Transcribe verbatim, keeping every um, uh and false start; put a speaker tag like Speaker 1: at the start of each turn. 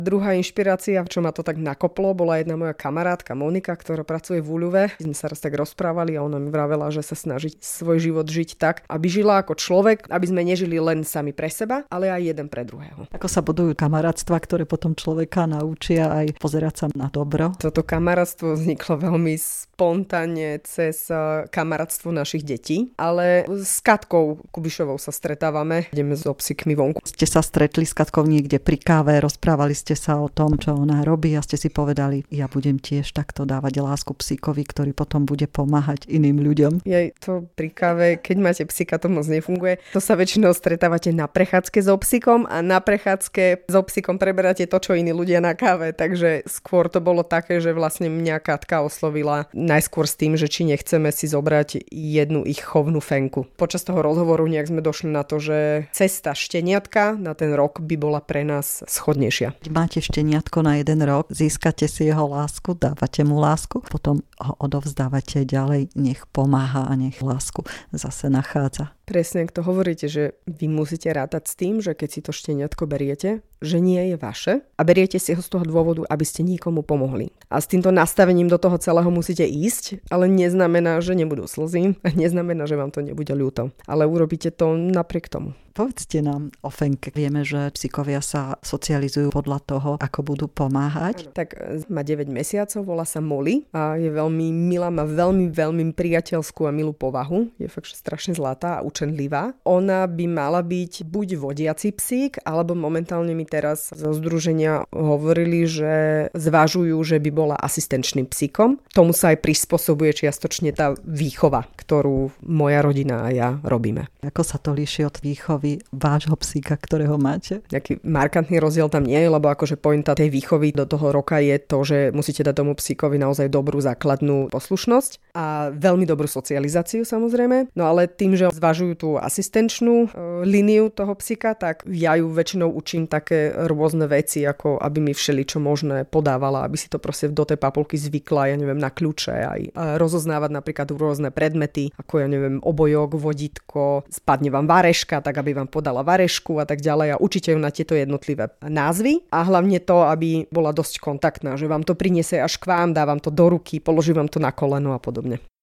Speaker 1: Druhá inšpirácia, čo ma to tak nakoplo, bola jedna moja kamarátka Monika, ktorá pracuje v Uľuve. My sme sa raz tak rozprávali a ona mi vravela, že sa snaží svoj život žiť tak, aby žila ako človek, aby sme nežili len sami pre seba, ale aj jeden pre druhého.
Speaker 2: Ako sa budujú kamarátstva, ktoré potom človeka naučia aj pozerať sa na dobro?
Speaker 1: Toto kamarátstvo vzniklo veľmi spontánne cez kamarátstvo našich detí, ale s Katkou Kubišovou sa stretávame, ideme so psíkmi vonku.
Speaker 2: Ste sa stretli s Katkou niekde pri káve, rozprávali ste sa o tom, čo ona robí a ste si povedali, ja budem tiež takto dávať lásku psíkovi, ktorý potom bude pomáhať iným ľuďom.
Speaker 1: Je to pri káve, keď máte psíka, to moc nefunguje. To sa väčšinou stretávate na prechádzke so psíkom a na prechádzke so psíkom preberáte to, čo iní ľudia na káve. Takže skôr to bolo také, že vlastne mňa Katka oslovila najskôr s tým, že či nechceme si zobrať jednu ich chovnú fenku. Počas toho rozhovoru nejak sme došli na to, že cesta šteniatka na ten rok by bola pre nás schodnejšia.
Speaker 2: Máte šteniatko na jeden rok, získate si jeho lásku, dávate mu lásku, potom ho odovzdávate ďalej, nech pomáha a nech lásku zase nachádza.
Speaker 1: Presne, ak to hovoríte, že vy musíte rátať s tým, že keď si to šteniatko beriete, že nie je vaše a beriete si ho z toho dôvodu, aby ste niekomu pomohli. A s týmto nastavením do toho celého musíte ísť, ale neznamená, že nebudú slzy a neznamená, že vám to nebude ľúto. Ale urobíte to napriek tomu.
Speaker 2: Povedzte nám o fenke. Vieme, že psíkovia sa socializujú podľa toho, ako budú pomáhať.
Speaker 1: Ano, tak má deväť mesiacov, volá sa Molly a je veľmi milá, má veľmi, veľmi priateľskú a milú povahu. Je fakt strašne zlatá a učenlivá. Ona by mala byť buď vodiaci psík, alebo momentálne mi teraz zo združenia hovorili, že zvažujú, že by bola asistenčným psíkom. Tomu sa aj prispôsobuje čiastočne tá výchova, ktorú moja rodina a ja robíme.
Speaker 2: Ako sa to líši od výchovy vášho psíka, ktorého máte?
Speaker 1: Nejaký markantný rozdiel tam nie je, lebo akože pointa tej výchovy do toho roka je to, že musíte dať tomu psíkovi naozaj dobrú základnú poslušnosť a veľmi dobrú socializáciu samozrejme. No ale tým, že zvažujú tú asistenčnú e, líniu toho psíka, tak ja ju väčšinou učím také rôzne veci, ako aby mi všeličo možné podávala, aby si to proste do tej papulky zvykla, ja neviem, na kľúče aj a rozoznávať napríklad rôzne predmety, ako ja neviem, obojok, vodítko, spadne vám vareška, tak aby vám podala varešku a tak ďalej a učíte ju na tieto jednotlivé názvy a hlavne to, aby bola dosť kontaktná, že vám to priniesie až k vám, dá vám to do ruky, položí vám to na koleno a podobne.